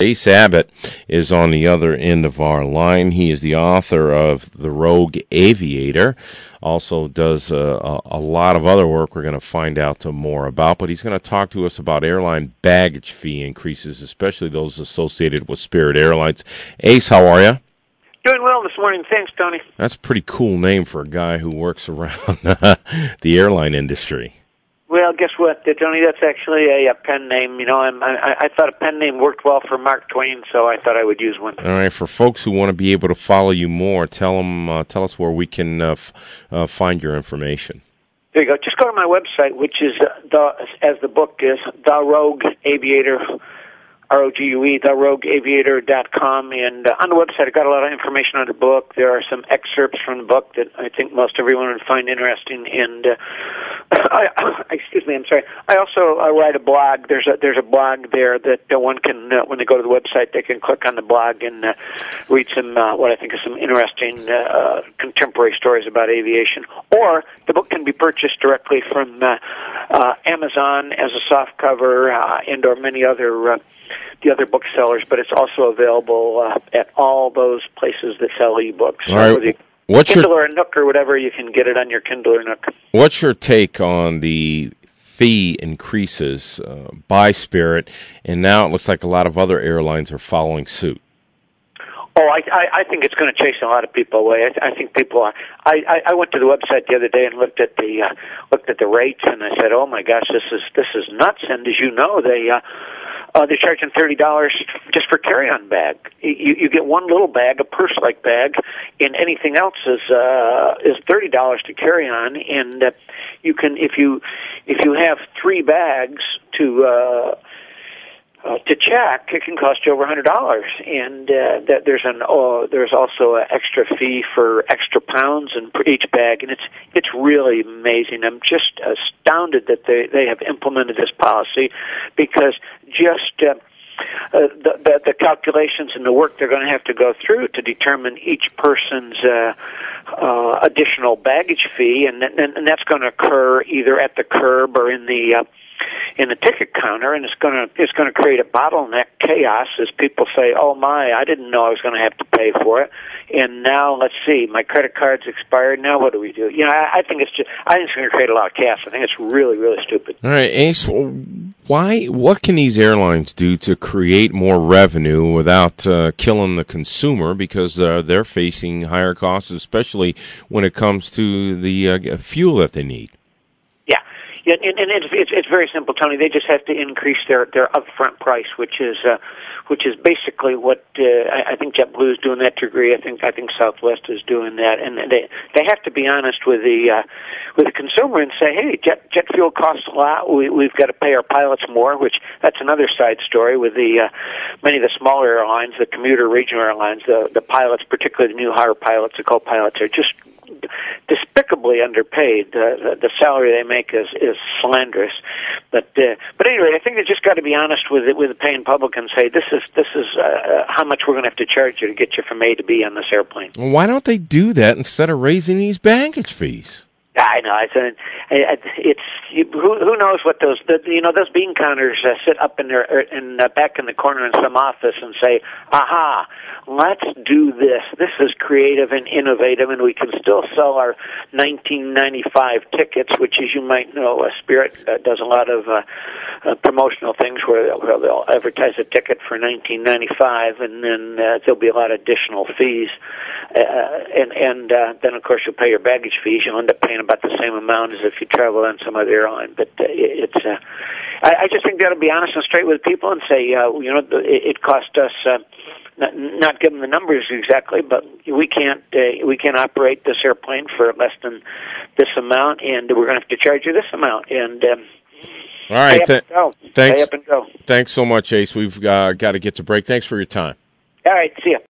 Ace Abbott is on the other end of our line. He is the author of The Rogue Aviator. Also does a lot of other work we're going to find out more about, but he's going to talk to us about airline baggage fee increases, especially those associated with Spirit Airlines. Ace, how are you? Doing well this morning. Thanks, Tony. That's a pretty cool name for a guy who works around the airline industry. Well, guess what, Tony? That's actually a pen name. You know, I thought a pen name worked well for Mark Twain, so I thought I would use one. All right, for folks who want to be able to follow you more, tell us where we can find your information. There you go. Just go to my website, which is as the book is, The Rogue Aviator. ROGUE, therogueaviator.com, and on the website I've got a lot of information on the book. There are some excerpts from the book that I think most everyone would find interesting, and excuse me, I'm sorry. I also write a blog. There's a blog there that one can, when they go to the website, they can click on the blog and read some what I think is some interesting contemporary stories about aviation. Or the book can be purchased directly from Amazon as a softcover and/or many other the other booksellers, but it's also available at all those places that sell ebooks. All right. What's Kindle or Nook or whatever, you can get it on your Kindle or Nook. What's your take on the fee increases by Spirit, and now it looks like a lot of other airlines are following suit? Oh, I think it's going to chase a lot of people away. I think people are. I went to the website the other day and looked at the rates, and I said, "Oh my gosh, this is nuts!" And as you know, they're charging $30 just for carry-on bag. You get one little bag, a purse-like bag, and anything else is $30 to carry on. And you can, if you have 3 bags to check, it can cost you over $100. And there's also an extra fee for extra pounds and for each bag, and it's really amazing. I'm just astounded that they have implemented this policy, because just the calculations and the work they're going to have to go through to determine each person's additional baggage fee, and that's going to occur either at the curb or in the ticket counter, and it's going to create a bottleneck chaos as people say, "Oh my, I didn't know I was going to have to pay for it, and now let's see, my credit card's expired. Now what do we do?" You know, I think it's going to create a lot of chaos. I think it's really, really stupid. All right, Ace, what can these airlines do to create more revenue without killing the consumer, because they're facing higher costs, especially when it comes to the fuel that they need? Yeah, and it's very simple, Tony. They just have to increase their upfront price, which is basically what I think JetBlue is doing that to a degree. I think Southwest is doing that, and they have to be honest with the consumer and say, hey, jet fuel costs a lot. We've got to pay our pilots more, which that's another side story with the many of the smaller airlines, the commuter regional airlines. The pilots, particularly the new hire pilots, the co-pilots, are just despicably underpaid. The salary they make is slanderous. But anyway, I think they just got to be honest with the paying public and say this is how much we're going to have to charge you to get you from A to B on this airplane. Well, why don't they do that instead of raising these baggage fees? I know. Who knows what those bean counters sit up in back in the corner in some office and say, "Aha, let's do this. This is creative and innovative, and we can still sell our 1995 tickets," which, as you might know, Spirit does a lot of promotional things where they'll advertise a ticket for 1995, and then there'll be a lot of additional fees, and then of course you'll pay your baggage fees. You'll end up paying about the same amount as if you travel on some other airline. But I just think they ought to be honest and straight with people and say, it cost us. Not give them the numbers exactly, but we can't operate this airplane for less than this amount, and we're going to have to charge you this amount. And all right, thanks. Pay up and go. Thanks so much, Ace. We've got to get to break. Thanks for your time. All right, see ya.